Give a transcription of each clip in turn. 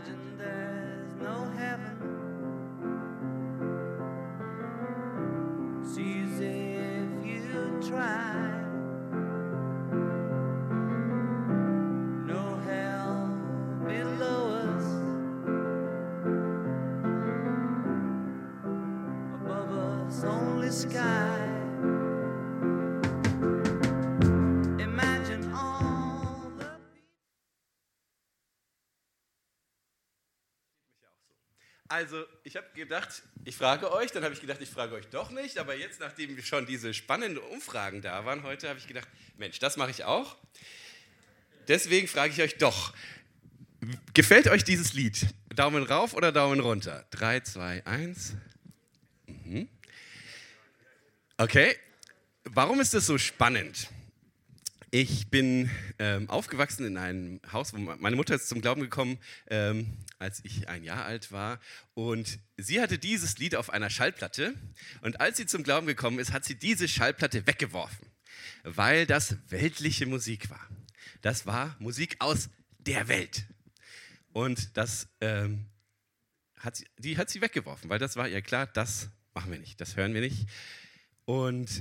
Imagine there's no heaven. It's easy if you try. No hell below us. Above us only sky. Imagine all the Also, ich habe gedacht, ich frage euch, dann habe ich gedacht, ich frage euch doch nicht, aber jetzt, nachdem schon diese spannenden Umfragen da waren heute, habe ich gedacht, Mensch, das mache ich auch. Deswegen frage ich euch doch, gefällt euch dieses Lied? Daumen rauf oder Daumen runter? 3, 2, 1. Okay, warum ist das so spannend? Ich bin aufgewachsen in einem Haus, wo meine Mutter ist zum Glauben gekommen, als ich 1 Jahr alt war. Und sie hatte dieses Lied auf einer Schallplatte. Und als sie zum Glauben gekommen ist, hat sie diese Schallplatte weggeworfen, weil das weltliche Musik war. Das war Musik aus der Welt. Und das hat sie weggeworfen, weil das war ihr klar, das machen wir nicht, das hören wir nicht. Und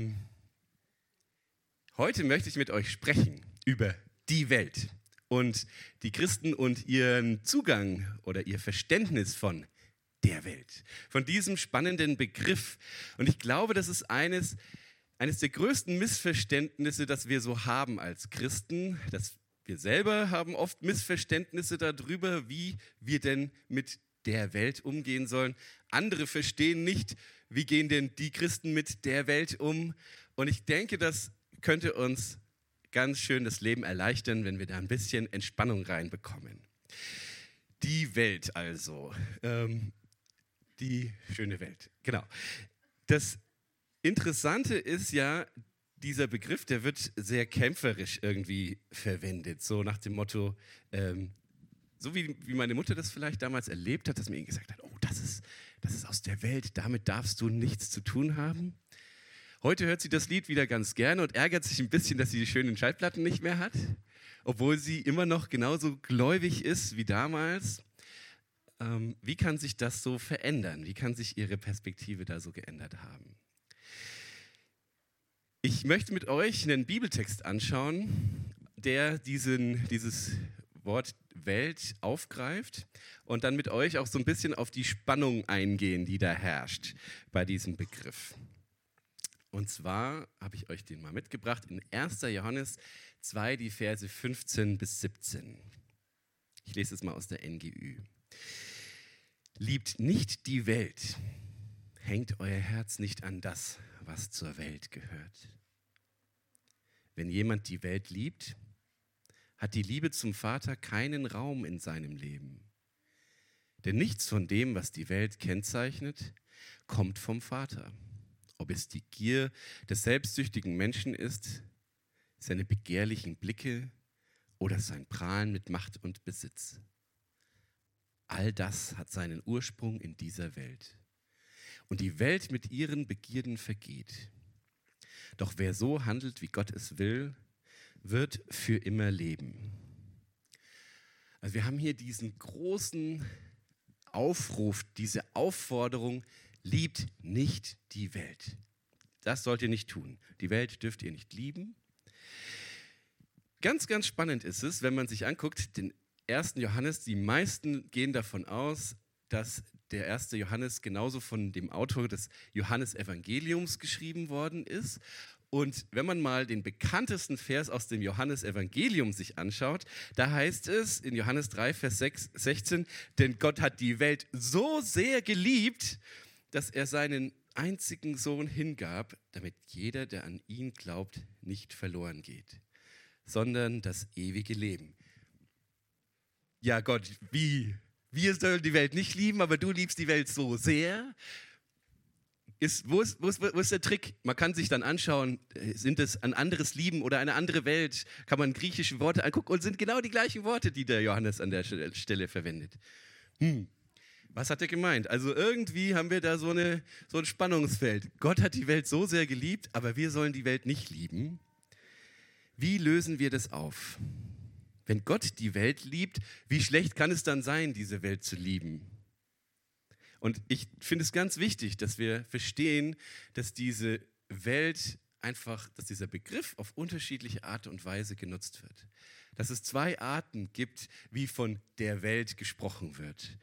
heute möchte ich mit euch sprechen über die Welt und die Christen und ihren Zugang oder ihr Verständnis von der Welt, von diesem spannenden Begriff. Und ich glaube, das ist eines der größten Missverständnisse, das wir so haben als Christen. Wir selber haben oft Missverständnisse darüber, wie wir denn mit der Welt umgehen sollen. Andere verstehen nicht, wie gehen denn die Christen mit der Welt um. Und ich denke, das könnte uns ganz schön das Leben erleichtern, wenn wir da ein bisschen Entspannung reinbekommen. Die Welt also, die schöne Welt, genau. Das Interessante ist ja, dieser Begriff, der wird sehr kämpferisch irgendwie verwendet, so nach dem Motto, so wie meine Mutter das vielleicht damals erlebt hat, dass mir gesagt hat, oh, das ist aus der Welt, damit darfst du nichts zu tun haben. Heute hört sie das Lied wieder ganz gerne und ärgert sich ein bisschen, dass sie die schönen Schallplatten nicht mehr hat, obwohl sie immer noch genauso gläubig ist wie damals. Wie kann sich das so verändern? Wie kann sich ihre Perspektive da so geändert haben? Ich möchte mit euch einen Bibeltext anschauen, der dieses Wort Welt aufgreift und dann mit euch auch so ein bisschen auf die Spannung eingehen, die da herrscht bei diesem Begriff. Und zwar habe ich euch den mal mitgebracht in 1. Johannes 2, die Verse 15 bis 17. Ich lese es mal aus der NGÜ. Liebt nicht die Welt, hängt euer Herz nicht an das, was zur Welt gehört. Wenn jemand die Welt liebt, hat die Liebe zum Vater keinen Raum in seinem Leben. Denn nichts von dem, was die Welt kennzeichnet, kommt vom Vater. Ob es die Gier des selbstsüchtigen Menschen ist, seine begehrlichen Blicke oder sein Prahlen mit Macht und Besitz. All das hat seinen Ursprung in dieser Welt. Und die Welt mit ihren Begierden vergeht. Doch wer so handelt, wie Gott es will, wird für immer leben. Also wir haben hier diesen großen Aufruf, diese Aufforderung, liebt nicht die Welt. Das sollt ihr nicht tun. Die Welt dürft ihr nicht lieben. Ganz, ganz spannend ist es, wenn man sich anguckt, den 1. Johannes, die meisten gehen davon aus, dass der 1. Johannes genauso von dem Autor des Johannesevangeliums geschrieben worden ist. Und wenn man mal den bekanntesten Vers aus dem Johannesevangelium sich anschaut, da heißt es in Johannes 3, Vers 16, denn Gott hat die Welt so sehr geliebt, dass er seinen einzigen Sohn hingab, damit jeder, der an ihn glaubt, nicht verloren geht, sondern das ewige Leben. Ja Gott, wie? Wir sollen die Welt nicht lieben, aber du liebst die Welt so sehr. Wo ist der Trick? Man kann sich dann anschauen, sind es ein anderes Lieben oder eine andere Welt? Kann man griechische Worte angucken und sind genau die gleichen Worte, die der Johannes an der Stelle verwendet. Was hat er gemeint? Also irgendwie haben wir da so ein Spannungsfeld. Gott hat die Welt so sehr geliebt, aber wir sollen die Welt nicht lieben. Wie lösen wir das auf? Wenn Gott die Welt liebt, wie schlecht kann es dann sein, diese Welt zu lieben? Und ich finde es ganz wichtig, dass wir verstehen, dass diese Welt einfach, dass dieser Begriff auf unterschiedliche Art und Weise genutzt wird. Dass es zwei Arten gibt, wie von der Welt gesprochen wird.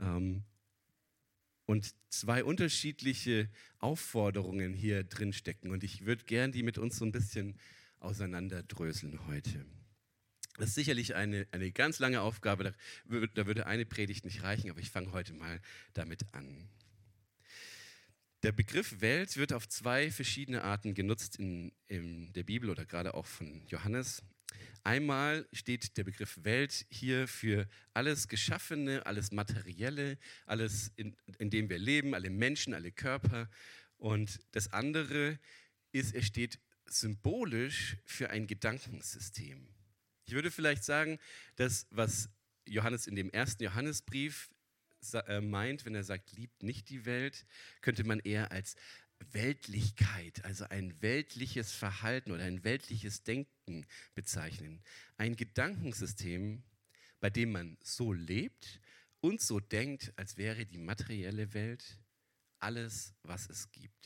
Und zwei unterschiedliche Aufforderungen hier drin stecken. Und ich würde gern die mit uns so ein bisschen auseinanderdröseln heute. Das ist sicherlich eine ganz lange Aufgabe, da würde eine Predigt nicht reichen, aber ich fange heute mal damit an. Der Begriff Welt wird auf zwei verschiedene Arten genutzt in der Bibel oder gerade auch von Johannes. Einmal steht der Begriff Welt hier für alles Geschaffene, alles Materielle, alles, in dem wir leben, alle Menschen, alle Körper. Und das andere ist, er steht symbolisch für ein Gedankensystem. Ich würde vielleicht sagen, dass was Johannes in dem ersten Johannesbrief meint, wenn er sagt, liebt nicht die Welt, könnte man eher als Weltlichkeit, also ein weltliches Verhalten oder ein weltliches Denken bezeichnen. Ein Gedankensystem, bei dem man so lebt und so denkt, als wäre die materielle Welt alles, was es gibt.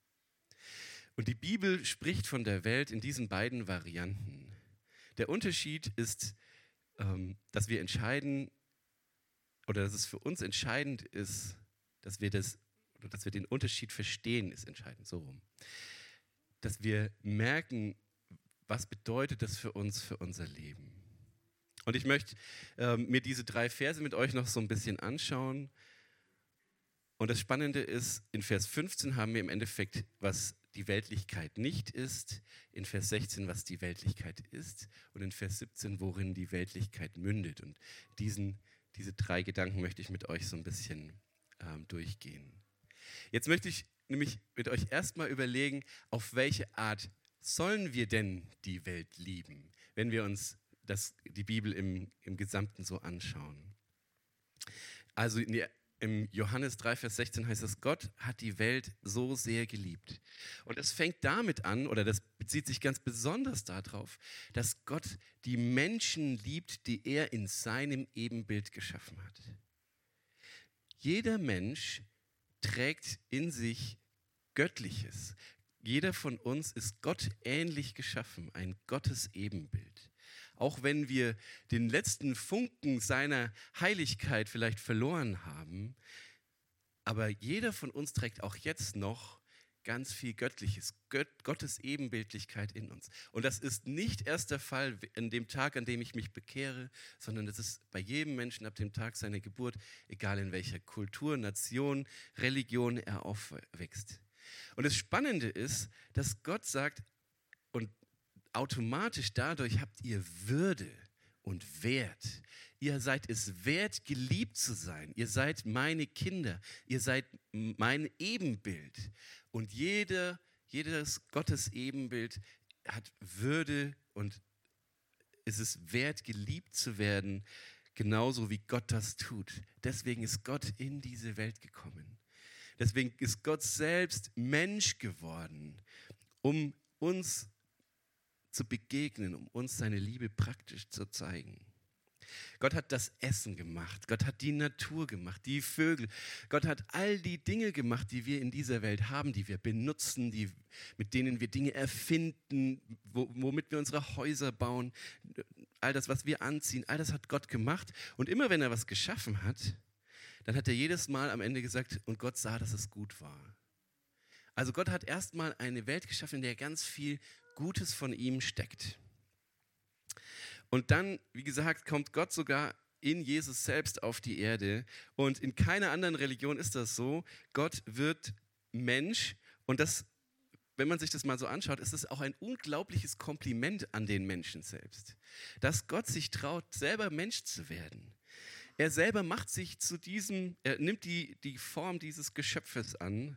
Und die Bibel spricht von der Welt in diesen beiden Varianten. Der Unterschied ist, dass wir entscheiden, oder dass es für uns entscheidend ist, dass wir den Unterschied verstehen, ist entscheidend, so rum. Dass wir merken, was bedeutet das für uns, für unser Leben. Und ich möchte mir diese 3 Verse mit euch noch so ein bisschen anschauen. Und das Spannende ist, in Vers 15 haben wir im Endeffekt, was die Weltlichkeit nicht ist, in Vers 16, was die Weltlichkeit ist und in Vers 17, worin die Weltlichkeit mündet. Und diese 3 Gedanken möchte ich mit euch so ein bisschen durchgehen. Jetzt möchte ich nämlich mit euch erstmal überlegen, auf welche Art sollen wir denn die Welt lieben, wenn wir uns die Bibel im Gesamten so anschauen. Also im Johannes 3, Vers 16 heißt es, Gott hat die Welt so sehr geliebt. Und es fängt damit an, oder das bezieht sich ganz besonders darauf, dass Gott die Menschen liebt, die er in seinem Ebenbild geschaffen hat. Jeder Mensch trägt in sich Göttliches. Jeder von uns ist Gott ähnlich geschaffen, ein Gottes Ebenbild. Auch wenn wir den letzten Funken seiner Heiligkeit vielleicht verloren haben, aber jeder von uns trägt auch jetzt noch ganz viel Göttliches, Gottes Ebenbildlichkeit in uns. Und das ist nicht erst der Fall an dem Tag, an dem ich mich bekehre, sondern das ist bei jedem Menschen ab dem Tag seiner Geburt, egal in welcher Kultur, Nation, Religion er aufwächst. Und das Spannende ist, dass Gott sagt, und automatisch dadurch habt ihr Würde und Wert. Ihr seid es wert, geliebt zu sein. Ihr seid meine Kinder. Ihr seid mein Ebenbild. Und jedes Gottes Ebenbild hat Würde und es ist wert, geliebt zu werden, genauso wie Gott das tut. Deswegen ist Gott in diese Welt gekommen. Deswegen ist Gott selbst Mensch geworden, um uns zu begegnen, um uns seine Liebe praktisch zu zeigen. Gott hat das Essen gemacht, Gott hat die Natur gemacht, die Vögel. Gott hat all die Dinge gemacht, die wir in dieser Welt haben, die wir benutzen, mit denen wir Dinge erfinden, womit wir unsere Häuser bauen. All das, was wir anziehen, all das hat Gott gemacht. Und immer wenn er was geschaffen hat, dann hat er jedes Mal am Ende gesagt, und Gott sah, dass es gut war. Also Gott hat erstmal eine Welt geschaffen, in der ganz viel Gutes von ihm steckt. Und dann, wie gesagt, kommt Gott sogar in Jesus selbst auf die Erde. Und in keiner anderen Religion ist das so. Gott wird Mensch. Und das, wenn man sich das mal so anschaut, ist es auch ein unglaubliches Kompliment an den Menschen selbst. Dass Gott sich traut, selber Mensch zu werden. Er selber macht sich er nimmt die Form dieses Geschöpfes an.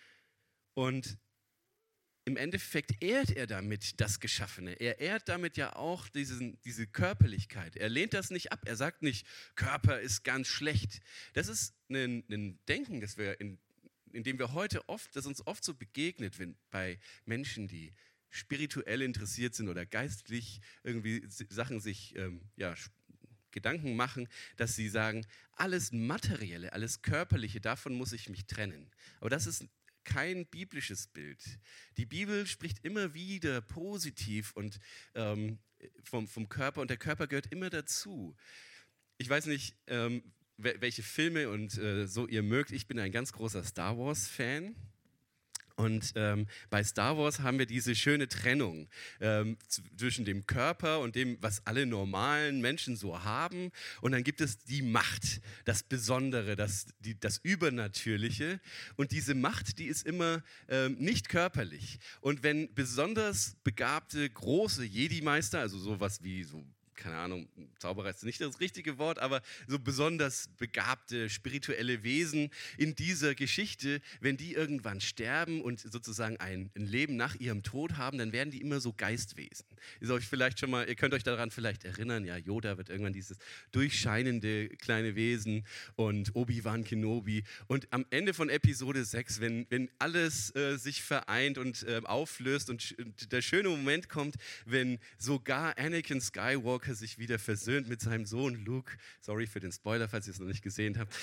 Und im Endeffekt ehrt er damit das Geschaffene. Er ehrt damit ja auch diese Körperlichkeit. Er lehnt das nicht ab. Er sagt nicht, Körper ist ganz schlecht. Das ist ein Denken, in dem wir heute das uns oft so begegnet, bei Menschen, die spirituell interessiert sind oder geistlich irgendwie Sachen sich Gedanken machen, dass sie sagen, alles Materielle, alles Körperliche, davon muss ich mich trennen. Aber das ist kein biblisches Bild. Die Bibel spricht immer wieder positiv und vom Körper, und der Körper gehört immer dazu. Ich weiß nicht, welche Filme und so ihr mögt. Ich bin ein ganz großer Star Wars-Fan. Und bei Star Wars haben wir diese schöne Trennung zwischen dem Körper und dem, was alle normalen Menschen so haben. Und dann gibt es die Macht, das Besondere, das Übernatürliche. Und diese Macht, die ist immer nicht körperlich. Und wenn besonders begabte, große Jedi-Meister, also sowas wie so, keine Ahnung, Zauberer ist nicht das richtige Wort, aber so besonders begabte spirituelle Wesen in dieser Geschichte, wenn die irgendwann sterben und sozusagen ein Leben nach ihrem Tod haben, dann werden die immer so Geistwesen. Ihr könnt euch daran vielleicht erinnern, ja, Yoda wird irgendwann dieses durchscheinende kleine Wesen und Obi-Wan Kenobi. Und am Ende von Episode 6, wenn alles sich vereint und auflöst und der schöne Moment kommt, wenn sogar Anakin Skywalker sich wieder versöhnt mit seinem Sohn Luke. Sorry für den Spoiler, falls ihr es noch nicht gesehen habt.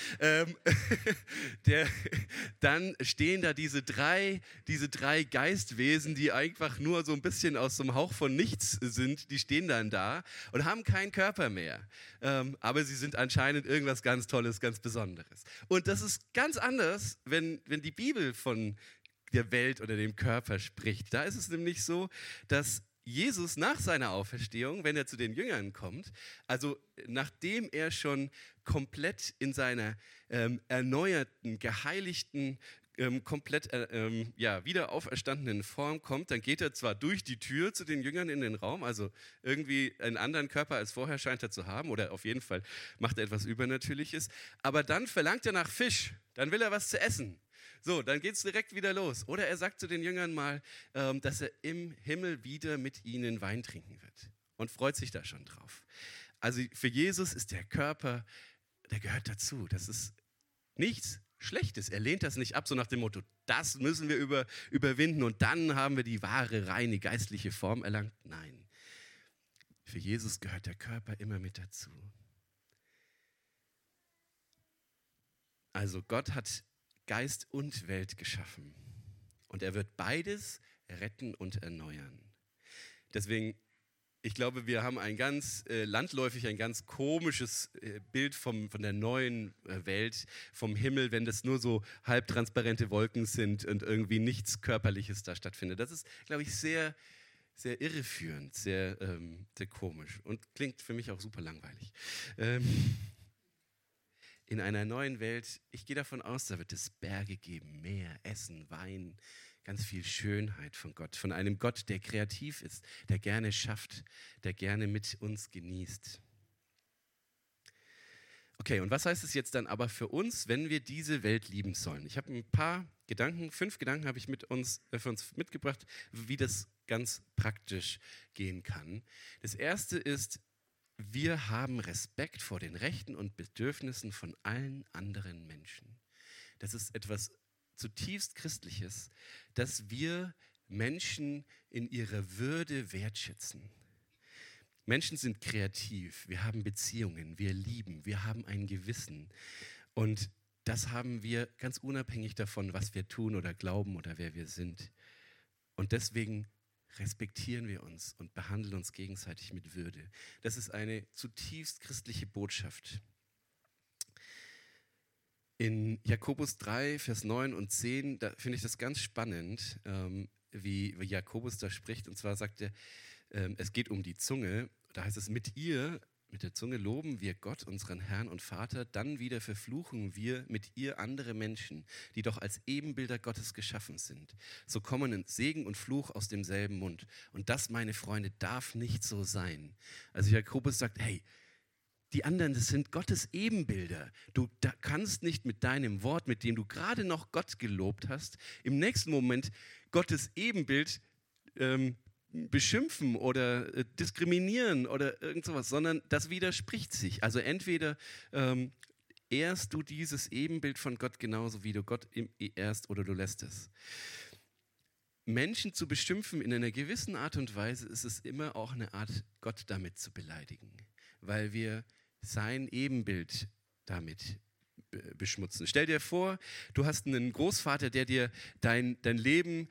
Dann stehen da diese drei Geistwesen, die einfach nur so ein bisschen aus so einem Hauch von nichts sind. Die stehen dann da und haben keinen Körper mehr. Aber sie sind anscheinend irgendwas ganz Tolles, ganz Besonderes. Und das ist ganz anders, wenn die Bibel von der Welt oder dem Körper spricht. Da ist es nämlich so, dass Jesus nach seiner Auferstehung, wenn er zu den Jüngern kommt, also nachdem er schon komplett in seiner erneuerten, geheiligten, komplett wieder auferstandenen Form kommt, dann geht er zwar durch die Tür zu den Jüngern in den Raum, also irgendwie einen anderen Körper als vorher scheint er zu haben, oder auf jeden Fall macht er etwas Übernatürliches, aber dann verlangt er nach Fisch, dann will er was zu essen. So, dann geht es direkt wieder los. Oder er sagt zu den Jüngern mal, dass er im Himmel wieder mit ihnen Wein trinken wird und freut sich da schon drauf. Also für Jesus ist der Körper, der gehört dazu. Das ist nichts Schlechtes. Er lehnt das nicht ab, so nach dem Motto, das müssen wir überwinden und dann haben wir die wahre, reine, geistliche Form erlangt. Nein, für Jesus gehört der Körper immer mit dazu. Also Gott hat Geist und Welt geschaffen. Und er wird beides retten und erneuern. Deswegen, ich glaube, wir haben ein ganz landläufig, ein ganz komisches Bild von der neuen Welt, vom Himmel, wenn das nur so halbtransparente Wolken sind und irgendwie nichts Körperliches da stattfindet. Das ist, glaube ich, sehr, sehr irreführend, sehr komisch und klingt für mich auch super langweilig. In einer neuen Welt, ich gehe davon aus, da wird es Berge geben, Meer, Essen, Wein, ganz viel Schönheit von Gott, von einem Gott, der kreativ ist, der gerne schafft, der gerne mit uns genießt. Okay, und was heißt es jetzt dann aber für uns, wenn wir diese Welt lieben sollen? Ich habe ein paar Gedanken, 5 Gedanken habe ich für uns mitgebracht, wie das ganz praktisch gehen kann. Das erste ist, wir haben Respekt vor den Rechten und Bedürfnissen von allen anderen Menschen. Das ist etwas zutiefst Christliches, dass wir Menschen in ihrer Würde wertschätzen. Menschen sind kreativ, wir haben Beziehungen, wir lieben, wir haben ein Gewissen. Und das haben wir ganz unabhängig davon, was wir tun oder glauben oder wer wir sind. Und deswegen respektieren wir uns und behandeln uns gegenseitig mit Würde. Das ist eine zutiefst christliche Botschaft. In Jakobus 3, Vers 9 und 10, da finde ich das ganz spannend, wie Jakobus da spricht. Und zwar sagt er, es geht um die Zunge. Da heißt es, mit der Zunge loben wir Gott, unseren Herrn und Vater, dann wieder verfluchen wir mit ihr andere Menschen, die doch als Ebenbilder Gottes geschaffen sind. So kommen Segen und Fluch aus demselben Mund. Und das, meine Freunde, darf nicht so sein. Also Jakobus sagt, hey, die anderen, das sind Gottes Ebenbilder. Du kannst nicht mit deinem Wort, mit dem du gerade noch Gott gelobt hast, im nächsten Moment Gottes Ebenbild beschimpfen oder diskriminieren oder irgend sowas, sondern das widerspricht sich. Also entweder ehrst du dieses Ebenbild von Gott genauso, wie du Gott ehrst, oder du lässt es. Menschen zu beschimpfen in einer gewissen Art und Weise, ist es immer auch eine Art, Gott damit zu beleidigen, weil wir sein Ebenbild damit beschmutzen. Stell dir vor, du hast einen Großvater, der dir dein Leben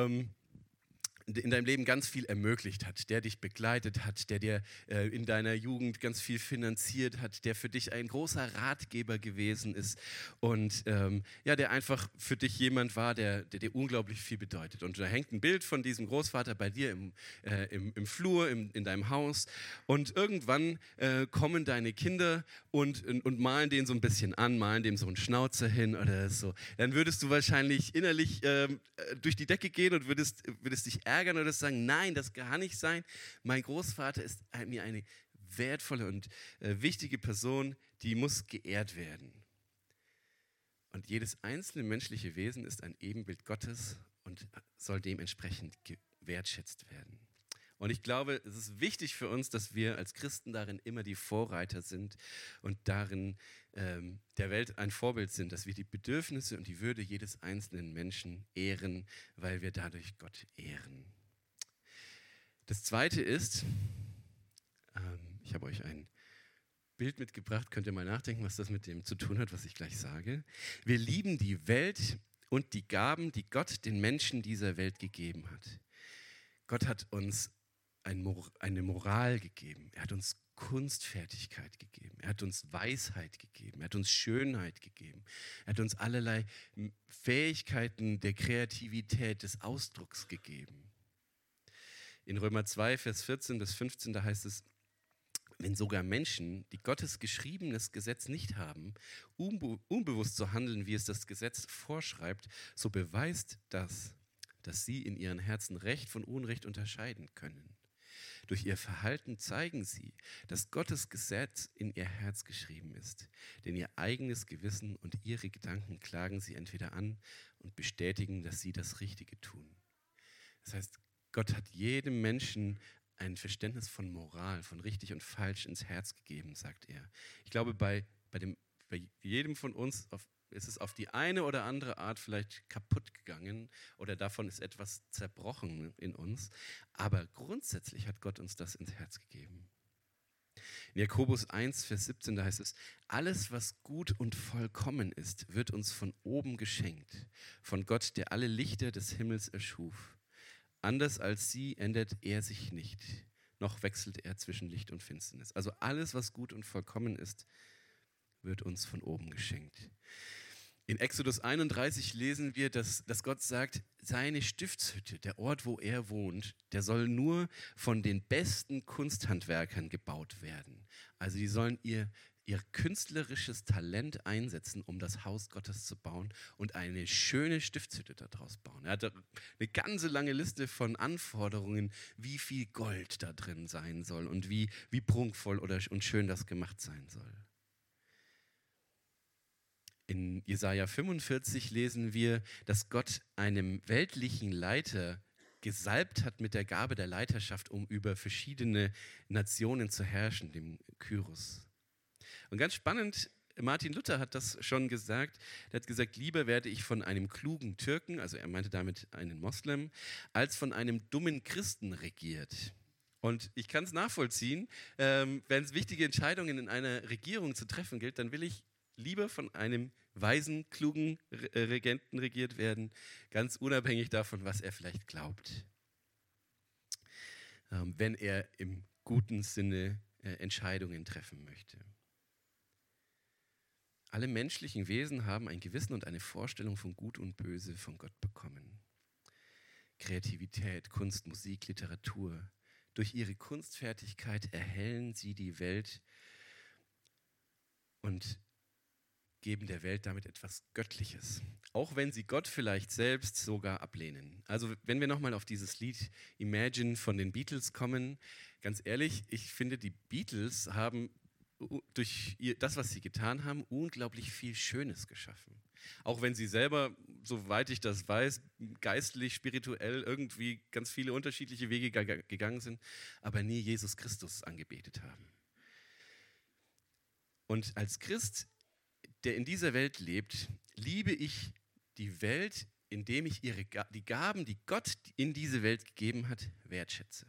in deinem Leben ganz viel ermöglicht hat, der dich begleitet hat, der dir in deiner Jugend ganz viel finanziert hat, der für dich ein großer Ratgeber gewesen ist und der einfach für dich jemand war, der dir unglaublich viel bedeutet. Und da hängt ein Bild von diesem Großvater bei dir im Flur, in deinem Haus und irgendwann kommen deine Kinder und malen den so ein bisschen an, malen dem so einen Schnauzer hin oder so. Dann würdest du wahrscheinlich innerlich durch die Decke gehen und würdest dich ärgern oder sagen, nein, das kann nicht sein. Mein Großvater ist mir eine wertvolle und wichtige Person, die muss geehrt werden. Und jedes einzelne menschliche Wesen ist ein Ebenbild Gottes und soll dementsprechend gewertschätzt werden. Und ich glaube, es ist wichtig für uns, dass wir als Christen darin immer die Vorreiter sind und darin der Welt ein Vorbild sind, dass wir die Bedürfnisse und die Würde jedes einzelnen Menschen ehren, weil wir dadurch Gott ehren. Das Zweite ist, ich habe euch ein Bild mitgebracht, könnt ihr mal nachdenken, was das mit dem zu tun hat, was ich gleich sage. Wir lieben die Welt und die Gaben, die Gott den Menschen dieser Welt gegeben hat. Gott hat uns eine Moral gegeben. Er hat uns Kunstfertigkeit gegeben. Er hat uns Weisheit gegeben. Er hat uns Schönheit gegeben. Er hat uns allerlei Fähigkeiten der Kreativität, des Ausdrucks gegeben. In Römer 2, Vers 14 bis 15, da heißt es, wenn sogar Menschen, die Gottes geschriebenes Gesetz nicht haben, unbewusst so handeln, wie es das Gesetz vorschreibt, so beweist das, dass sie in ihren Herzen Recht von Unrecht unterscheiden können. Durch ihr Verhalten zeigen sie, dass Gottes Gesetz in ihr Herz geschrieben ist. Denn ihr eigenes Gewissen und ihre Gedanken klagen sie entweder an und bestätigen, dass sie das Richtige tun. Das heißt, Gott hat jedem Menschen ein Verständnis von Moral, von richtig und falsch ins Herz gegeben, sagt er. Ich glaube, bei jedem von uns ist es auf die eine oder andere Art vielleicht kaputt gegangen oder davon ist etwas zerbrochen in uns. Aber grundsätzlich hat Gott uns das ins Herz gegeben. In Jakobus 1, Vers 17, da heißt es, alles, was gut und vollkommen ist, wird uns von oben geschenkt, von Gott, der alle Lichter des Himmels erschuf. Anders als sie ändert er sich nicht, noch wechselt er zwischen Licht und Finsternis. Also alles, was gut und vollkommen ist, wird uns von oben geschenkt. In Exodus 31 lesen wir, dass Gott sagt, seine Stiftshütte, der Ort, wo er wohnt, der soll nur von den besten Kunsthandwerkern gebaut werden. Also die sollen ihr künstlerisches Talent einsetzen, um das Haus Gottes zu bauen und eine schöne Stiftshütte daraus bauen. Er hatte eine ganze lange Liste von Anforderungen, wie viel Gold da drin sein soll und wie prunkvoll und schön das gemacht sein soll. In Jesaja 45 lesen wir, dass Gott einem weltlichen Leiter gesalbt hat mit der Gabe der Leiterschaft, um über verschiedene Nationen zu herrschen, dem Kyros. Und ganz spannend, Martin Luther hat das schon gesagt. Er hat gesagt, lieber werde ich von einem klugen Türken, also er meinte damit einen Moslem, als von einem dummen Christen regiert. Und ich kann es nachvollziehen, wenn es wichtige Entscheidungen in einer Regierung zu treffen gilt, dann will ich lieber von einem weisen, klugen Regenten regiert werden, ganz unabhängig davon, was er vielleicht glaubt. Wenn er im guten Sinne Entscheidungen treffen möchte. Alle menschlichen Wesen haben ein Gewissen und eine Vorstellung von Gut und Böse von Gott bekommen. Kreativität, Kunst, Musik, Literatur. Durch ihre Kunstfertigkeit erhellen sie die Welt und geben der Welt damit etwas Göttliches. Auch wenn sie Gott vielleicht selbst sogar ablehnen. Also wenn wir nochmal auf dieses Lied Imagine von den Beatles kommen, ganz ehrlich, ich finde, die Beatles haben durch das, was sie getan haben, unglaublich viel Schönes geschaffen. Auch wenn sie selber, soweit ich das weiß, geistlich, spirituell irgendwie ganz viele unterschiedliche Wege gegangen sind, aber nie Jesus Christus angebetet haben. Und als Christ, der in dieser Welt lebt, liebe ich die Welt indem ich die Gaben, die Gott in diese Welt gegeben hat, wertschätze.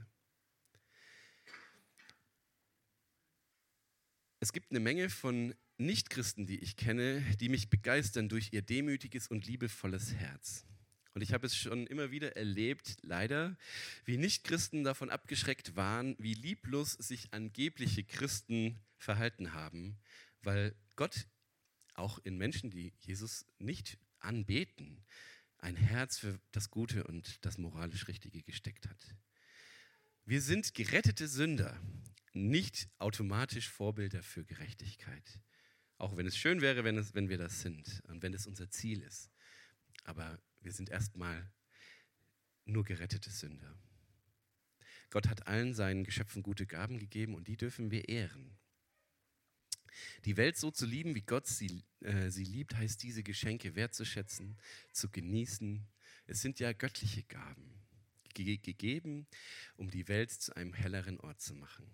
Es gibt eine Menge von Nichtchristen, die ich kenne, die mich begeistern durch ihr demütiges und liebevolles Herz. Und ich habe es schon immer wieder erlebt, leider, wie Nichtchristen davon abgeschreckt waren, wie lieblos sich angebliche Christen verhalten haben, weil Gott auch in Menschen, die Jesus nicht anbeten, ein Herz für das Gute und das moralisch Richtige gesteckt hat. Wir sind gerettete Sünder, nicht automatisch Vorbilder für Gerechtigkeit. Auch wenn es schön wäre, wenn wir das sind und wenn es unser Ziel ist. Aber wir sind erstmal nur gerettete Sünder. Gott hat allen seinen Geschöpfen gute Gaben gegeben und die dürfen wir ehren. Die Welt so zu lieben, wie Gott sie liebt, heißt diese Geschenke wertzuschätzen, zu genießen. Es sind ja göttliche Gaben, gegeben, um die Welt zu einem helleren Ort zu machen.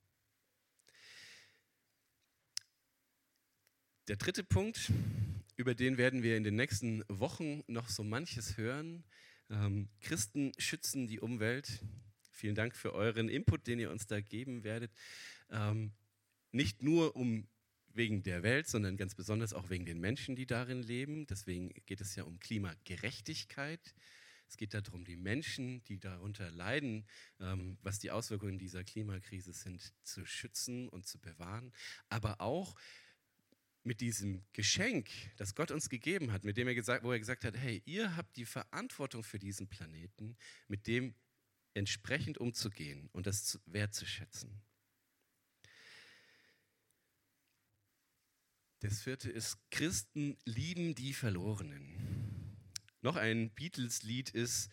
Der dritte Punkt, über den werden wir in den nächsten Wochen noch so manches hören. Christen schützen die Umwelt. Vielen Dank für euren Input, den ihr uns da geben werdet. Nicht nur wegen der Welt, sondern ganz besonders auch wegen den Menschen, die darin leben. Deswegen geht es ja um Klimagerechtigkeit. Es geht darum, die Menschen, die darunter leiden, was die Auswirkungen dieser Klimakrise sind, zu schützen und zu bewahren. Aber auch mit diesem Geschenk, das Gott uns gegeben hat, mit dem wo er gesagt hat, hey, ihr habt die Verantwortung für diesen Planeten, mit dem entsprechend umzugehen und das wertzuschätzen. Das vierte ist, Christen lieben die Verlorenen. Noch ein Beatles-Lied ist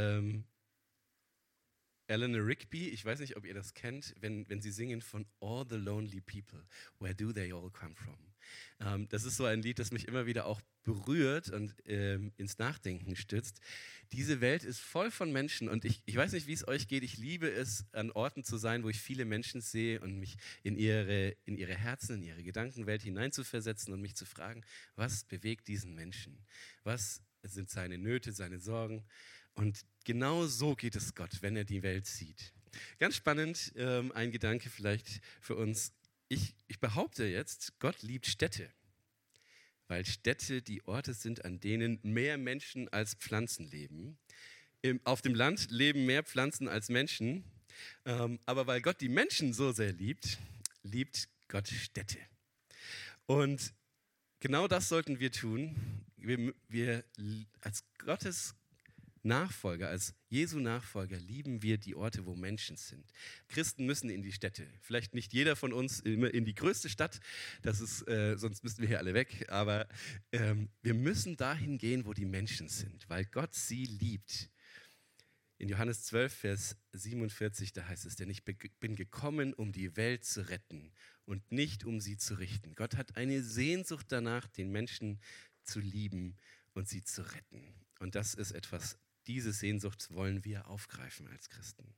Eleanor Rigby, ich weiß nicht, ob ihr das kennt, wenn sie singen von All the Lonely People, Where Do They All Come From? Das ist so ein Lied, das mich immer wieder auch berührt und ins Nachdenken stützt. Diese Welt ist voll von Menschen und ich weiß nicht, wie es euch geht. Ich liebe es, an Orten zu sein, wo ich viele Menschen sehe und mich in ihre Herzen, in ihre Gedankenwelt hineinzuversetzen und mich zu fragen, was bewegt diesen Menschen? Was sind seine Nöte, seine Sorgen? Und genau so geht es Gott, wenn er die Welt sieht. Ganz spannend, ein Gedanke vielleicht für uns. Ich behaupte jetzt, Gott liebt Städte, weil Städte die Orte sind, an denen mehr Menschen als Pflanzen leben. Auf dem Land leben mehr Pflanzen als Menschen, aber weil Gott die Menschen so sehr liebt Gott Städte. Und genau das sollten wir tun. Wir als Gottes Nachfolger, als Jesu Nachfolger lieben wir die Orte, wo Menschen sind. Christen müssen in die Städte. Vielleicht nicht jeder von uns immer in die größte Stadt, sonst müssten wir hier alle weg, aber wir müssen dahin gehen, wo die Menschen sind, weil Gott sie liebt. In Johannes 12, Vers 47, da heißt es, denn ich bin gekommen, um die Welt zu retten und nicht um sie zu richten. Gott hat eine Sehnsucht danach, den Menschen zu lieben und sie zu retten. Und das ist etwas, diese Sehnsucht wollen wir aufgreifen als Christen.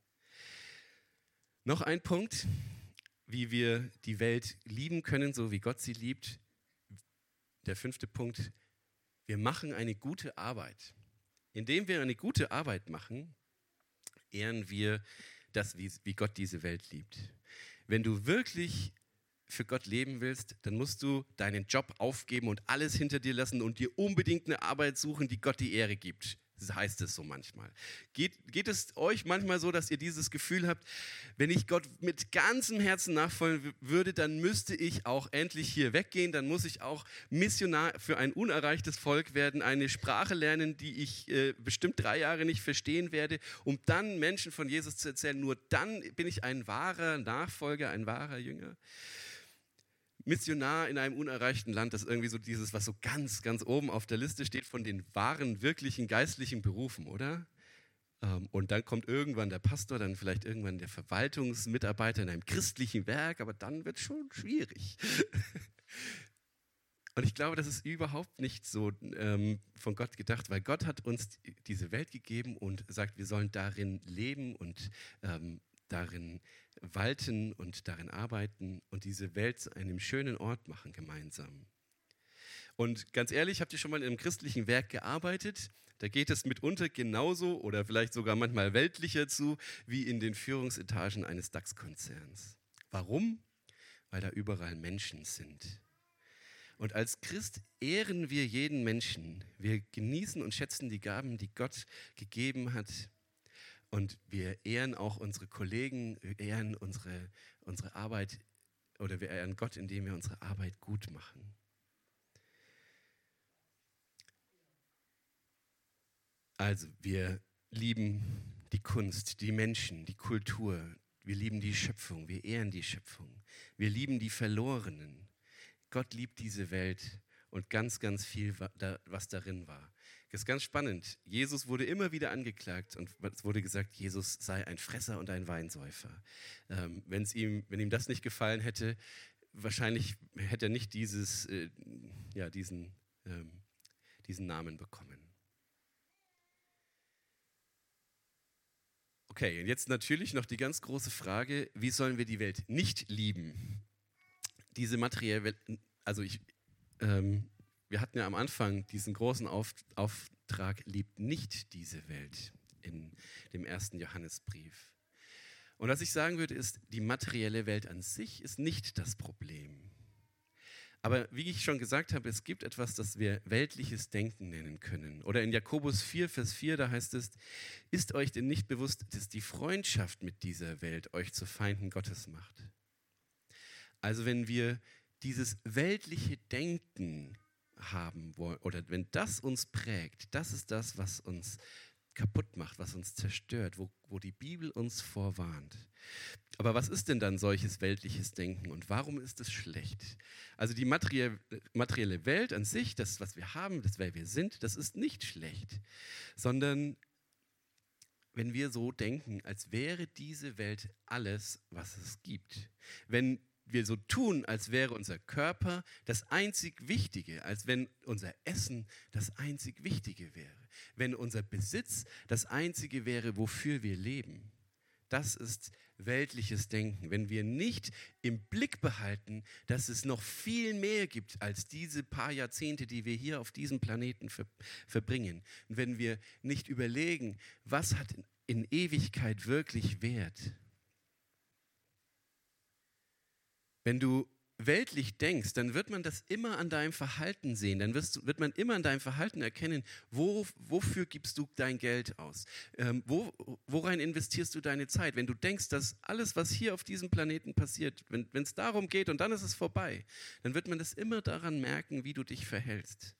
Noch ein Punkt, wie wir die Welt lieben können, so wie Gott sie liebt. Der 5. Punkt, wir machen eine gute Arbeit. Indem wir eine gute Arbeit machen, ehren wir das, wie Gott diese Welt liebt. Wenn du wirklich für Gott leben willst, dann musst du deinen Job aufgeben und alles hinter dir lassen und dir unbedingt eine Arbeit suchen, die Gott die Ehre gibt. Das heißt es so manchmal. Geht es euch manchmal so, dass ihr dieses Gefühl habt, wenn ich Gott mit ganzem Herzen nachfolgen würde, dann müsste ich auch endlich hier weggehen, dann muss ich auch Missionar für ein unerreichtes Volk werden, eine Sprache lernen, die ich bestimmt 3 Jahre nicht verstehen werde, um dann Menschen von Jesus zu erzählen. Nur dann bin ich ein wahrer Nachfolger, ein wahrer Jünger. Missionar in einem unerreichten Land, das ist irgendwie so dieses, was so ganz, ganz oben auf der Liste steht von den wahren, wirklichen geistlichen Berufen, oder? Und dann kommt irgendwann der Pastor, dann vielleicht irgendwann der Verwaltungsmitarbeiter in einem christlichen Werk, aber dann wird es schon schwierig. Und ich glaube, das ist überhaupt nicht so von Gott gedacht, weil Gott hat uns diese Welt gegeben und sagt, wir sollen darin leben und darin walten und darin arbeiten und diese Welt zu einem schönen Ort machen gemeinsam. Und ganz ehrlich, habt ihr schon mal in einem christlichen Werk gearbeitet? Da geht es mitunter genauso oder vielleicht sogar manchmal weltlicher zu, wie in den Führungsetagen eines DAX-Konzerns. Warum? Weil da überall Menschen sind. Und als Christ ehren wir jeden Menschen. Wir genießen und schätzen die Gaben, die Gott gegeben hat. Und wir ehren auch unsere Kollegen, wir ehren unsere Arbeit oder wir ehren Gott, indem wir unsere Arbeit gut machen. Also, wir lieben die Kunst, die Menschen, die Kultur. Wir lieben die Schöpfung, wir ehren die Schöpfung. Wir lieben die Verlorenen. Gott liebt diese Welt und ganz, ganz viel, was darin war. Das ist ganz spannend. Jesus wurde immer wieder angeklagt und es wurde gesagt, Jesus sei ein Fresser und ein Weinsäufer. Wenn ihm das nicht gefallen hätte, wahrscheinlich hätte er nicht diesen Namen bekommen. Okay, und jetzt natürlich noch die ganz große Frage, wie sollen wir die Welt nicht lieben? Diese materielle Welt, wir hatten ja am Anfang diesen großen Auftrag, liebt nicht diese Welt in dem 1. Johannesbrief. Und was ich sagen würde, ist, die materielle Welt an sich ist nicht das Problem. Aber wie ich schon gesagt habe, es gibt etwas, das wir weltliches Denken nennen können. Oder in Jakobus 4, Vers 4, da heißt es, ist euch denn nicht bewusst, dass die Freundschaft mit dieser Welt euch zu Feinden Gottes macht? Also wenn wir dieses weltliche Denken haben wollen, oder wenn das uns prägt, das ist das, was uns kaputt macht, was uns zerstört, wo die Bibel uns vorwarnt. Aber was ist denn dann solches weltliches Denken und warum ist es schlecht? Also die materielle Welt an sich, das, was wir haben, das, wer wir sind, das ist nicht schlecht, sondern wenn wir so denken, als wäre diese Welt alles, was es gibt. Wenn wir so tun, als wäre unser Körper das einzig Wichtige, als wenn unser Essen das einzig Wichtige wäre, wenn unser Besitz das Einzige wäre, wofür wir leben. Das ist weltliches Denken. Wenn wir nicht im Blick behalten, dass es noch viel mehr gibt als diese paar Jahrzehnte, die wir hier auf diesem Planeten verbringen. Und wenn wir nicht überlegen, was hat in Ewigkeit wirklich Wert. Wenn du weltlich denkst, dann wird man das immer an deinem Verhalten sehen. Dann wird man immer an deinem Verhalten erkennen, wofür gibst du dein Geld aus? Worein investierst du deine Zeit? Wenn du denkst, dass alles, was hier auf diesem Planeten passiert, wenn es darum geht und dann ist es vorbei, dann wird man das immer daran merken, wie du dich verhältst.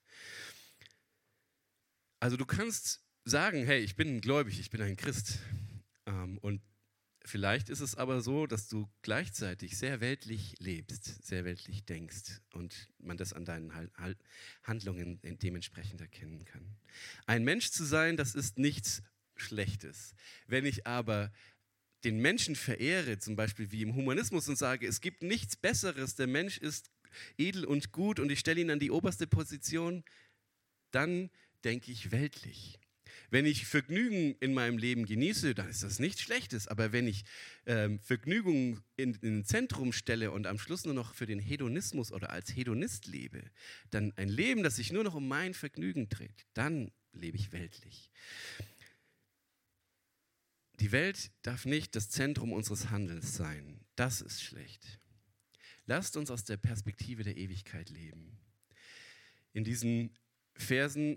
Also du kannst sagen, hey, ich bin gläubig, ich bin ein Christ. Und vielleicht ist es aber so, dass du gleichzeitig sehr weltlich lebst, sehr weltlich denkst und man das an deinen Handlungen dementsprechend erkennen kann. Ein Mensch zu sein, das ist nichts Schlechtes. Wenn ich aber den Menschen verehre, zum Beispiel wie im Humanismus und sage, es gibt nichts Besseres, der Mensch ist edel und gut und ich stelle ihn an die oberste Position, dann denke ich weltlich. Wenn ich Vergnügen in meinem Leben genieße, dann ist das nichts Schlechtes. Aber wenn ich Vergnügung in Zentrum stelle und am Schluss nur noch für den Hedonismus oder als Hedonist lebe, dann ein Leben, das sich nur noch um mein Vergnügen dreht, dann lebe ich weltlich. Die Welt darf nicht das Zentrum unseres Handelns sein. Das ist schlecht. Lasst uns aus der Perspektive der Ewigkeit leben. In diesen Versen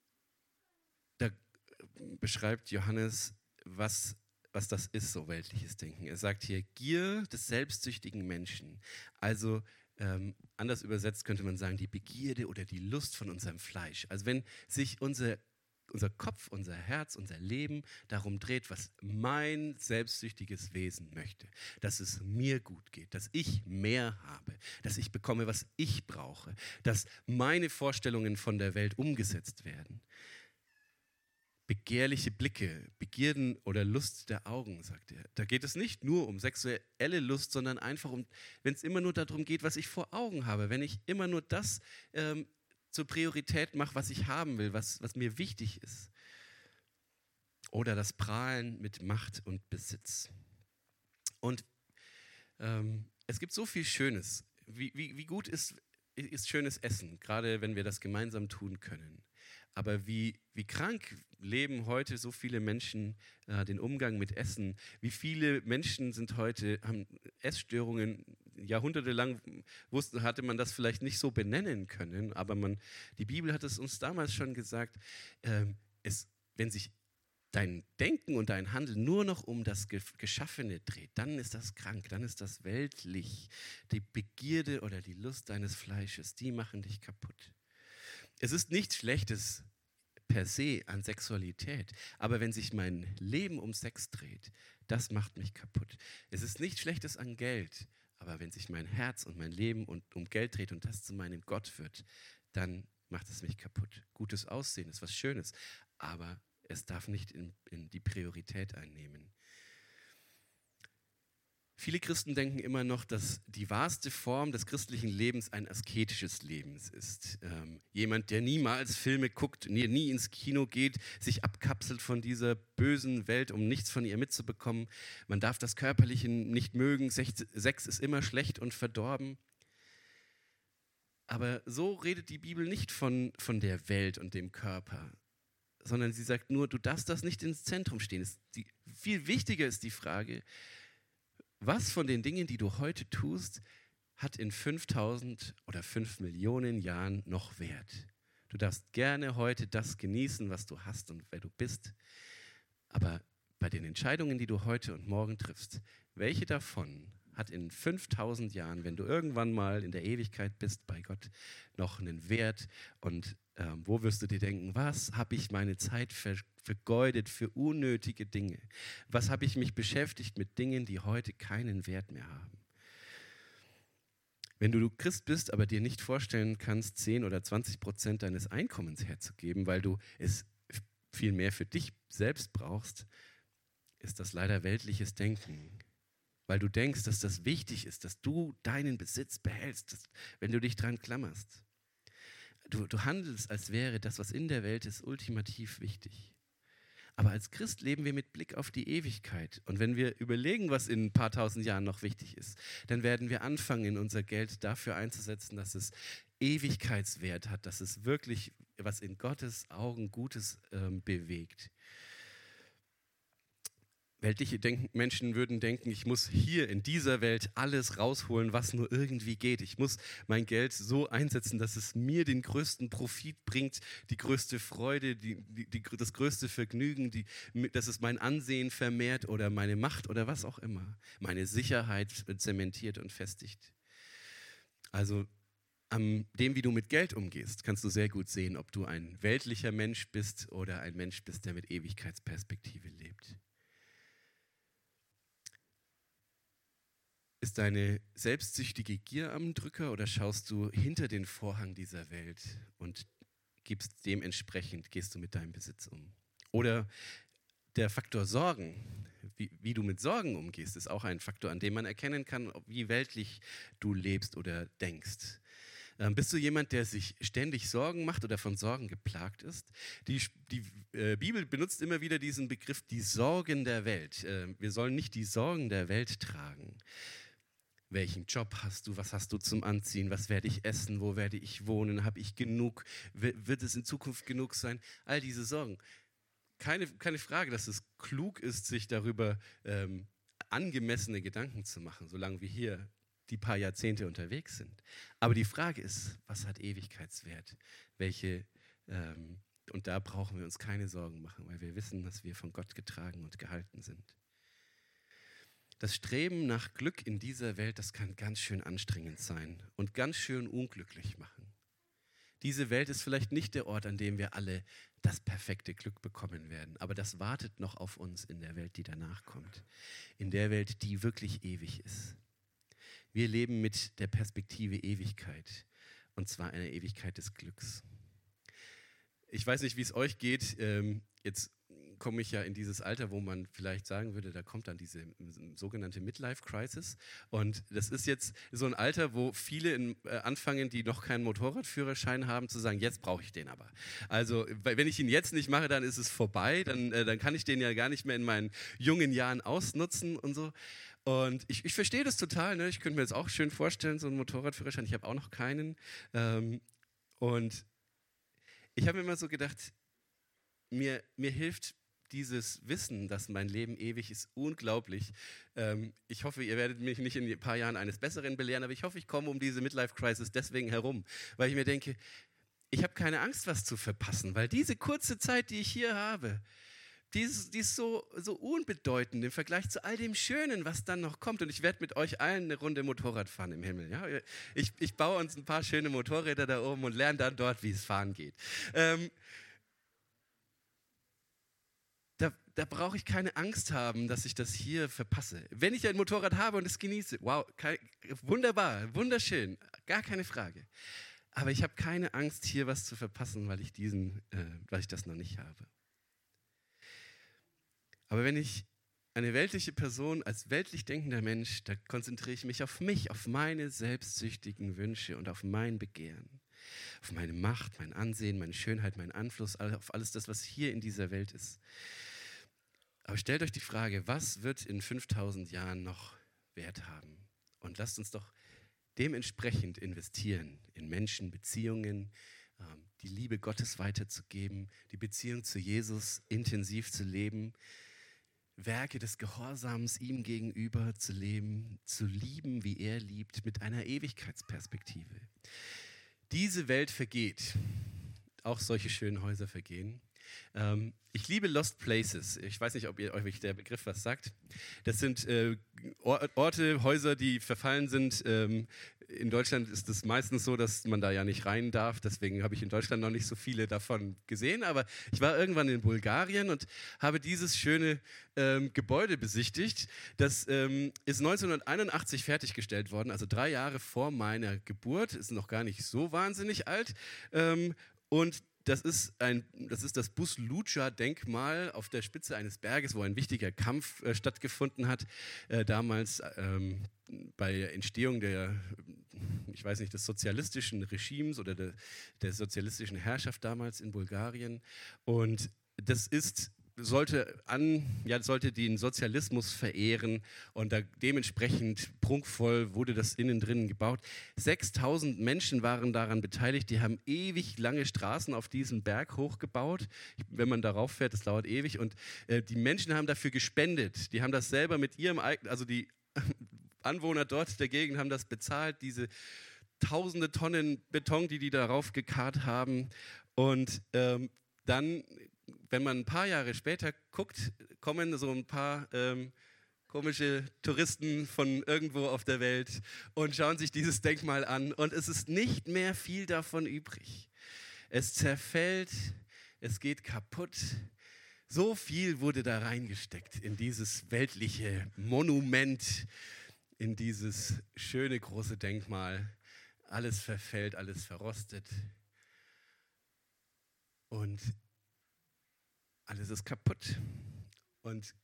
beschreibt Johannes, was das ist, so weltliches Denken. Er sagt hier, Gier des selbstsüchtigen Menschen. Also anders übersetzt könnte man sagen, die Begierde oder die Lust von unserem Fleisch. Also wenn sich unser Kopf, unser Herz, unser Leben darum dreht, was mein selbstsüchtiges Wesen möchte, dass es mir gut geht, dass ich mehr habe, dass ich bekomme, was ich brauche, dass meine Vorstellungen von der Welt umgesetzt werden. Begehrliche Blicke, Begierden oder Lust der Augen, sagt er. Da geht es nicht nur um sexuelle Lust, sondern einfach wenn es immer nur darum geht, was ich vor Augen habe, wenn ich immer nur das zur Priorität mache, was ich haben will, was mir wichtig ist. Oder das Prahlen mit Macht und Besitz. Und es gibt so viel Schönes. Wie gut ist, ist schönes Essen, gerade wenn wir das gemeinsam tun können. Aber wie krank leben heute so viele Menschen den Umgang mit Essen? Wie viele Menschen haben Essstörungen? Jahrhundertelang hatte man das vielleicht nicht so benennen können, aber die Bibel hat es uns damals schon gesagt, wenn sich dein Denken und dein Handeln nur noch um das Geschaffene dreht, dann ist das krank, dann ist das weltlich. Die Begierde oder die Lust deines Fleisches, die machen dich kaputt. Es ist nichts Schlechtes per se an Sexualität, aber wenn sich mein Leben um Sex dreht, das macht mich kaputt. Es ist nichts Schlechtes an Geld, aber wenn sich mein Herz und mein Leben um Geld dreht und das zu meinem Gott wird, dann macht es mich kaputt. Gutes Aussehen ist was Schönes, aber es darf nicht in die Priorität einnehmen. Viele Christen denken immer noch, dass die wahrste Form des christlichen Lebens ein asketisches Leben ist. Jemand, der niemals Filme guckt, nie ins Kino geht, sich abkapselt von dieser bösen Welt, um nichts von ihr mitzubekommen. Man darf das Körperliche nicht mögen, Sex ist immer schlecht und verdorben. Aber so redet die Bibel nicht von der Welt und dem Körper, sondern sie sagt nur, du darfst das nicht ins Zentrum stehen. Viel wichtiger ist die Frage, was von den Dingen, die du heute tust, hat in 5000 oder 5 Millionen Jahren noch Wert? Du darfst gerne heute das genießen, was du hast und wer du bist. Aber bei den Entscheidungen, die du heute und morgen triffst, welche davon hat in 5000 Jahren, wenn du irgendwann mal in der Ewigkeit bist bei Gott, noch einen Wert? Und wo wirst du dir denken, was habe ich meine Zeit vergeudet für unnötige Dinge? Was habe ich mich beschäftigt mit Dingen, die heute keinen Wert mehr haben? Wenn du Christ bist, aber dir nicht vorstellen kannst, 10 oder 20% deines Einkommens herzugeben, weil du es viel mehr für dich selbst brauchst, ist das leider weltliches Denken. Weil du denkst, dass das wichtig ist, dass du deinen Besitz behältst, wenn du dich dran klammerst. Du handelst, als wäre das, was in der Welt ist, ultimativ wichtig. Aber als Christ leben wir mit Blick auf die Ewigkeit. Und wenn wir überlegen, was in ein paar tausend Jahren noch wichtig ist, dann werden wir anfangen, unser Geld dafür einzusetzen, dass es Ewigkeitswert hat, dass es wirklich was in Gottes Augen Gutes bewegt. Weltliche Menschen würden denken, ich muss hier in dieser Welt alles rausholen, was nur irgendwie geht. Ich muss mein Geld so einsetzen, dass es mir den größten Profit bringt, die größte Freude, das größte Vergnügen, dass es mein Ansehen vermehrt oder meine Macht oder was auch immer. Meine Sicherheit zementiert und festigt. Also an dem, wie du mit Geld umgehst, kannst du sehr gut sehen, ob du ein weltlicher Mensch bist oder ein Mensch bist, der mit Ewigkeitsperspektive lebt. Ist deine selbstsüchtige Gier am Drücker oder schaust du hinter den Vorhang dieser Welt und dementsprechend gehst du mit deinem Besitz um? Oder der Faktor Sorgen, wie du mit Sorgen umgehst, ist auch ein Faktor, an dem man erkennen kann, wie weltlich du lebst oder denkst. Bist du jemand, der sich ständig Sorgen macht oder von Sorgen geplagt ist? Die Bibel benutzt immer wieder diesen Begriff, die Sorgen der Welt. Wir sollen nicht die Sorgen der Welt tragen. Welchen Job hast du? Was hast du zum Anziehen? Was werde ich essen? Wo werde ich wohnen? Habe ich genug? Wird es in Zukunft genug sein? All diese Sorgen. Keine Frage, dass es klug ist, sich darüber angemessene Gedanken zu machen, solange wir hier die paar Jahrzehnte unterwegs sind. Aber die Frage ist, was hat Ewigkeitswert? Und da brauchen wir uns keine Sorgen machen, weil wir wissen, dass wir von Gott getragen und gehalten sind. Das Streben nach Glück in dieser Welt, das kann ganz schön anstrengend sein und ganz schön unglücklich machen. Diese Welt ist vielleicht nicht der Ort, an dem wir alle das perfekte Glück bekommen werden, aber das wartet noch auf uns in der Welt, die danach kommt. In der Welt, die wirklich ewig ist. Wir leben mit der Perspektive Ewigkeit, und zwar einer Ewigkeit des Glücks. Ich weiß nicht, wie es euch geht. Jetzt komme ich ja in dieses Alter, wo man vielleicht sagen würde, da kommt dann diese sogenannte Midlife-Crisis. Und das ist jetzt so ein Alter, wo viele anfangen, die noch keinen Motorradführerschein haben, zu sagen, jetzt brauche ich den aber. Also wenn ich ihn jetzt nicht mache, dann ist es vorbei, dann kann ich den ja gar nicht mehr in meinen jungen Jahren ausnutzen und so. Und ich verstehe das total, ne? Ich könnte mir jetzt auch schön vorstellen, so einen Motorradführerschein, ich habe auch noch keinen. Und ich habe mir immer so gedacht, mir hilft dieses Wissen, dass mein Leben ewig ist, unglaublich. Ich hoffe, ihr werdet mich nicht in ein paar Jahren eines Besseren belehren, aber ich hoffe, ich komme um diese Midlife-Crisis deswegen herum, weil ich mir denke, ich habe keine Angst, was zu verpassen, weil diese kurze Zeit, die ich hier habe, die ist so unbedeutend im Vergleich zu all dem Schönen, was dann noch kommt. Und ich werde mit euch allen eine Runde Motorrad fahren im Himmel. Ja? Ich baue uns ein paar schöne Motorräder da oben und lerne dann dort, wie es fahren geht. Da brauche ich keine Angst haben, dass ich das hier verpasse. Wenn ich ein Motorrad habe und es genieße, wow, wunderbar, wunderschön, gar keine Frage. Aber ich habe keine Angst, hier was zu verpassen, weil ich das noch nicht habe. Aber wenn ich eine weltliche Person als weltlich denkender Mensch, da konzentriere ich mich, auf meine selbstsüchtigen Wünsche und auf mein Begehren, auf meine Macht, mein Ansehen, meine Schönheit, meinen Einfluss, auf alles das, was hier in dieser Welt ist. Aber stellt euch die Frage, was wird in 5000 Jahren noch Wert haben? Und lasst uns doch dementsprechend investieren in Menschen, Beziehungen, die Liebe Gottes weiterzugeben, die Beziehung zu Jesus intensiv zu leben, Werke des Gehorsams ihm gegenüber zu leben, zu lieben, wie er liebt, mit einer Ewigkeitsperspektive. Diese Welt vergeht, auch solche schönen Häuser vergehen. Ich liebe Lost Places. Ich weiß nicht, ob euch der Begriff was sagt. Das sind Orte, Häuser, die verfallen sind. In Deutschland ist es meistens so, dass man da ja nicht rein darf. Deswegen habe ich in Deutschland noch nicht so viele davon gesehen. Aber ich war irgendwann in Bulgarien und habe dieses schöne Gebäude besichtigt. Das ist 1981 fertiggestellt worden, also 3 Jahre vor meiner Geburt. Ist noch gar nicht so wahnsinnig alt. Und das ist das Bus-Luca-Denkmal auf der Spitze eines Berges, wo ein wichtiger Kampf stattgefunden hat. Damals bei der Entstehung des sozialistischen Regimes oder der sozialistischen Herrschaft damals in Bulgarien. Und das sollte den Sozialismus verehren und dementsprechend prunkvoll wurde das innen drinnen gebaut. 6000 Menschen waren daran beteiligt, die haben ewig lange Straßen auf diesem Berg hochgebaut. Wenn man darauf fährt, das dauert ewig und die Menschen haben dafür gespendet. Die haben das selber mit ihrem eigenen, also die Anwohner dort der Gegend haben das bezahlt, diese tausende Tonnen Beton, die darauf gekarrt haben und dann, wenn man ein paar Jahre später guckt, kommen so ein paar komische Touristen von irgendwo auf der Welt und schauen sich dieses Denkmal an und es ist nicht mehr viel davon übrig. Es zerfällt, es geht kaputt. So viel wurde da reingesteckt in dieses weltliche Monument, in dieses schöne große Denkmal. Alles verfällt, alles verrostet. Und alles ist kaputt. Und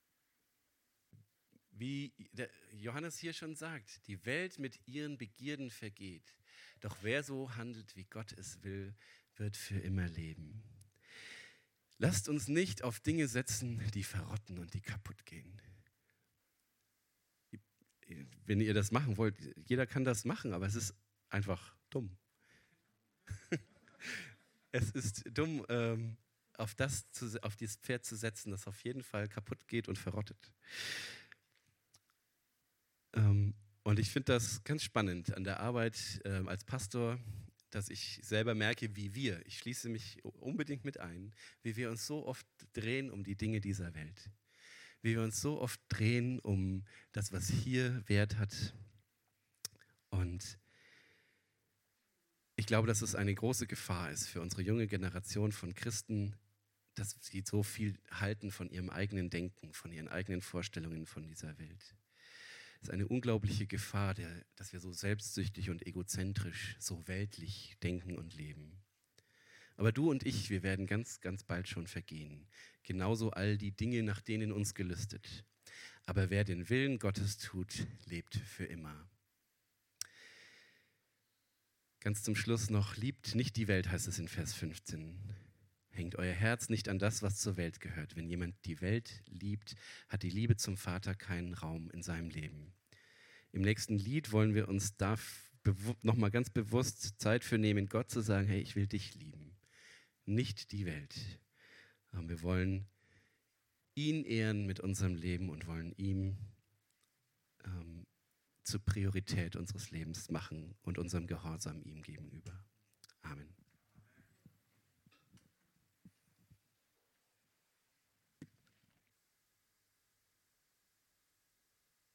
wie der Johannes hier schon sagt, die Welt mit ihren Begierden vergeht. Doch wer so handelt, wie Gott es will, wird für immer leben. Lasst uns nicht auf Dinge setzen, die verrotten und die kaputt gehen. Wenn ihr das machen wollt, jeder kann das machen, aber es ist einfach dumm. Es ist dumm, auf dieses Pferd zu setzen, das auf jeden Fall kaputt geht und verrottet. Und ich finde das ganz spannend an der Arbeit als Pastor, dass ich selber merke, ich schließe mich unbedingt mit ein, wie wir uns so oft drehen um die Dinge dieser Welt. Wie wir uns so oft drehen um das, was hier Wert hat. Und ich glaube, dass es eine große Gefahr ist für unsere junge Generation von Christen, dass sie so viel halten von ihrem eigenen Denken, von ihren eigenen Vorstellungen von dieser Welt. Es ist eine unglaubliche Gefahr, dass wir so selbstsüchtig und egozentrisch, so weltlich denken und leben. Aber du und ich, wir werden ganz, ganz bald schon vergehen. Genauso all die Dinge, nach denen uns gelüstet. Aber wer den Willen Gottes tut, lebt für immer. Ganz zum Schluss noch, liebt nicht die Welt, heißt es in Vers 15. Hängt euer Herz nicht an das, was zur Welt gehört. Wenn jemand die Welt liebt, hat die Liebe zum Vater keinen Raum in seinem Leben. Im nächsten Lied wollen wir uns da nochmal ganz bewusst Zeit für nehmen, Gott zu sagen, hey, ich will dich lieben, nicht die Welt. Wir wollen ihn ehren mit unserem Leben und wollen ihm zur Priorität unseres Lebens machen und unserem Gehorsam ihm gegenüber.